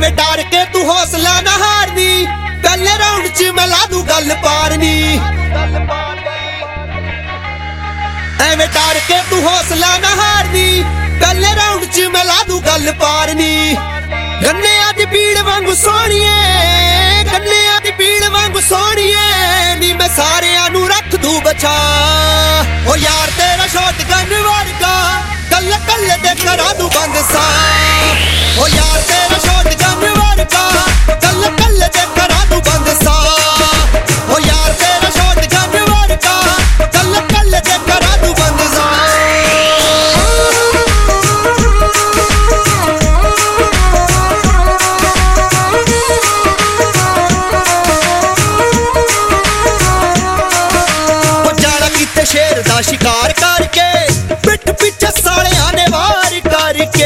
ਐਵੇਂ ਡਰ ਕੇ ਤੂੰ ਹੌਸਲਾ ਨਾ ਹਾਰਨੀ, ਪਹਿਲੇ ਰਾਉਂਡ 'ਚ ਮੈਂ ਲਾ ਦੂੰ ਗੱਲ ਪਾਰਨੀ। ਐਵੇਂ ਡਰ ਕੇ ਤੂੰ ਹੌਸਲਾ ਨਾ ਹਾਰਨੀ, ਪਹਿਲੇ ਰਾਉਂਡ 'ਚ ਮੈਂ ਲਾ ਦੂੰ ਗੱਲ ਪਾਰਨੀ। ਗੰਨਿਆਂ ਦੀ ਪੀੜ ਵਾਂਗੂ ਸੋਹਣੀਏ, ਗੰਨਿਆਂ ਦੀ ਪੀੜ ਵਾਂਗੂ ਸੋਹਣੀਏ, ਨੀ ਮੈਂ ਸਾਰਿਆਂ ਨੂੰ ਰੱਖ ਦੂੰ ਬਚਾ। ਓ ਯਾਰ ਤੇਰਾ ਸ਼ੌਟਗਨ ਵਰਗਾ ਕੱਲੇ ਕੱਲੇ ਦੇ ਕਰਾਂ ਦੂੰ ਬੰਦ ਸਾ। ਓ ਯਾਰ ਤੇਰਾ ਸ਼ੌਟਗਨ ਵਰਗਾ ਕੱਲੇ ਕੱਲੇ ਦੇ ਕਰਾਂ ਦੂੰ ਬੰਦ ਸਾ। ਓ ਯਾਰ ਤੇਰਾ ਸ਼ੌਟਗਨ ਵਰਗਾ ਕੱਲੇ ਕੱਲੇ ਦੇ ਕਰਾਂ ਦੂੰ ਬੰਦ ਸਾ। शेर दा शिकार करके पिठ पिछे सालियां ने वार करके,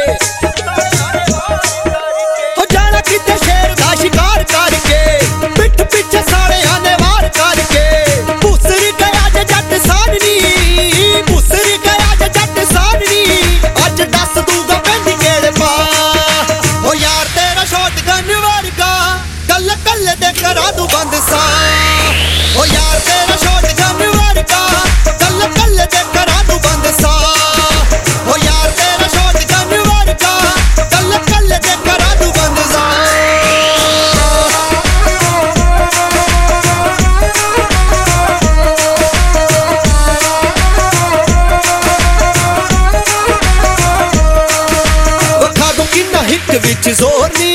जाना किते शेर दा शिकार करके पिठ पिछे सालियां ने वार करके। भुसर गया जे जट साननी, भुसर गया जे जट साननी, अज दस दूगा पिंड केड़े पा। ओ यार तेरा शॉटगन वर्गा कल्ले कल्ले दे करा दूं बंद सा। ओ यार तेरा शॉटगन वर्गा कल्ले कल्ले दे करा दूं बंद सा। ओ यार तेरा शॉटगन वर्गा कल्ले कल्ले दे करा दूं बंद सा। वखा दूं किन्ना हिट विच जोर